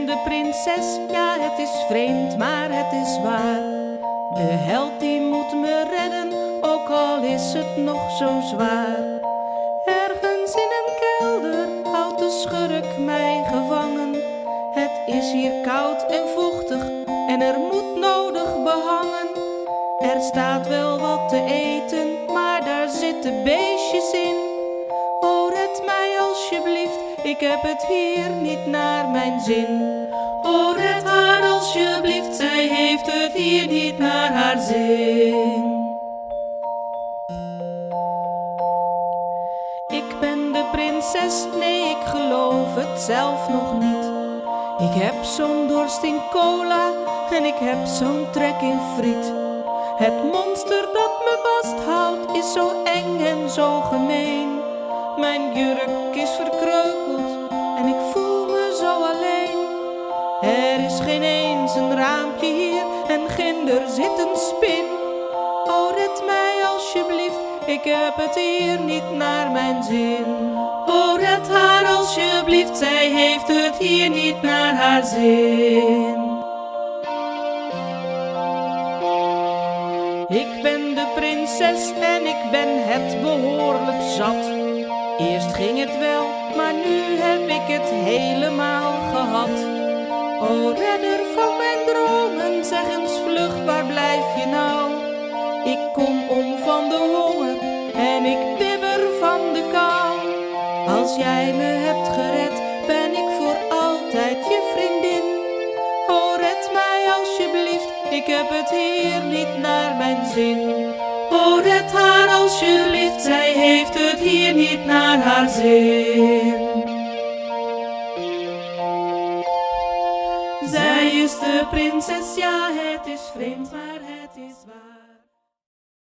de prinses, ja het is vreemd, maar het is waar. De held die moet me redden, ook al is het nog zo zwaar. Ergens in een kelder houdt de schurk mij gevangen. Het is hier koud en vochtig en er moet nodig behangen. Er staat wel wat te eten, maar daar zitten beestjes in. O, red mij alsjeblieft, ik heb het hier niet naar mijn zin. O, red haar alsjeblieft, zij heeft het hier niet naar haar zin. Ik ben de prinses, nee ik geloof het zelf nog niet. Ik heb zo'n dorst in cola en ik heb zo'n trek in friet. Het monster dat me vasthoudt is zo eng en zo gemeen. Mijn jurk is verkreukeld en ik voel me zo alleen. Er is geen eens een raampje hier en ginder zit een spin. O, red mij alsjeblieft, ik heb het hier niet naar mijn zin. O, red haar alsjeblieft, zij heeft het hier niet naar haar zin. Ik ben de prinses en ik ben het behoorlijk zat. Eerst ging het wel, maar nu heb ik het helemaal gehad. O, redder van mijn dromen, zeg eens vlug, waar blijf je nou? Ik kom om van de honger en ik bibber van de kou. Als jij me hebt gered, ben ik voor altijd je vriendin. O, red mij alsjeblieft, ik heb het hier niet naar mijn zin. O, red haar alsjeblieft, zij heeft het hier niet naar haar zin. Zij is de prinses, ja het is vreemd, maar het is waar.